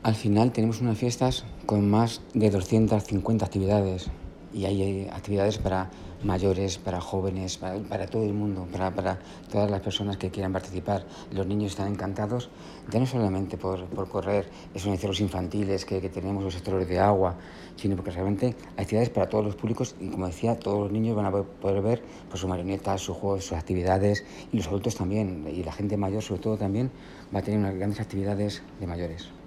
Al final tenemos unas fiestas con más de 250 actividades y hay actividades para mayores, para jóvenes, para todo el mundo, para todas las personas que quieran participar. Los niños están encantados, ya no solamente por correr esos iniciativos infantiles que tenemos, los sectores de agua, sino porque realmente hay actividades para todos los públicos y, como decía, todos los niños van a poder ver pues, sus marionetas, sus juegos, sus actividades, y los adultos también, y la gente mayor sobre todo también va a tener unas grandes actividades de mayores.